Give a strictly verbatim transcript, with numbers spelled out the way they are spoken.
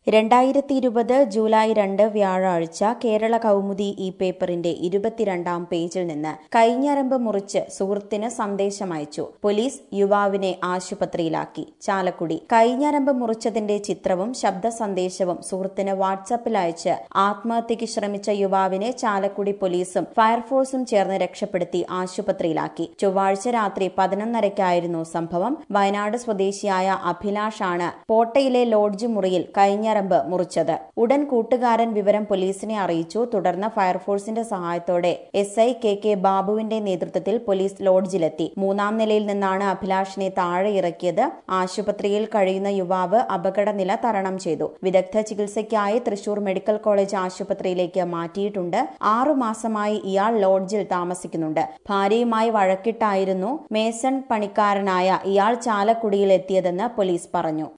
രണ്ടായിരത്തി ഇരുപത് ജൂലൈ രണ്ട് വ്യാഴാഴ്ച കേരള കൗമുദി ഈ പേപ്പറിന്റെ ഇരുപത്തിരണ്ടാം പേജിൽ നിന്ന് കൈഞ്ഞരമ്പ് മുറിച്ച് സുഹൃത്തിന് സന്ദേശമയച്ചു. പോലീസ് യുവാവിനെ ആശുപത്രിയിലാക്കി. ചാലക്കുടി കൈഞ്ഞരമ്പ് മുറിച്ചതിന്റെ ചിത്രവും ശബ്ദ സന്ദേശവും സുഹൃത്തിന് വാട്സാപ്പിൽ അയച്ച് ആത്മഹത്യയ്ക്ക് ശ്രമിച്ച യുവാവിനെ ചാലക്കുടി പോലീസും ഫയർഫോഴ്സും ചേർന്ന് രക്ഷപ്പെടുത്തി ആശുപത്രിയിലാക്കി. ചൊവ്വാഴ്ച രാത്രി പതിനൊന്നരയ്ക്കായിരുന്നു സംഭവം. വയനാട് സ്വദേശിയായ അഭിലാഷാണ് പോട്ടയിലെ ലോഡ്ജ് മുറിയിൽ കൈഞ്ഞ മുറിച്ചത്. ഉടൻ കൂട്ടുകാരൻ വിവരം പോലീസിനെ അറിയിച്ചു. തുടർന്ന് ഫയർഫോഴ്സിന്റെ സഹായത്തോടെ എസ് ഐ കെ കെ ബാബുവിന്റെ നേതൃത്വത്തിൽ പോലീസ് ലോഡ്ജിലെത്തി. മൂന്നാം നിലയിൽ നിന്നാണ് അഭിലാഷിനെ താഴെ ഇറക്കിയത്. ആശുപത്രിയിൽ കഴിയുന്ന യുവാവ് അപകടനില തരണം ചെയ്തു. വിദഗ്ധ ചികിത്സയ്ക്കായി തൃശൂർ മെഡിക്കൽ കോളേജ് ആശുപത്രിയിലേക്ക് മാറ്റിയിട്ടുണ്ട്. ആറുമാസമായി ഇയാൾ ലോഡ്ജിൽ താമസിക്കുന്നുണ്ട്. ഭാര്യയുമായി വഴക്കിട്ടായിരുന്നു മേസൺ പണിക്കാരനായ ഇയാൾ ചാലക്കുടിയിൽ എത്തിയതെന്ന് പോലീസ് പറഞ്ഞു.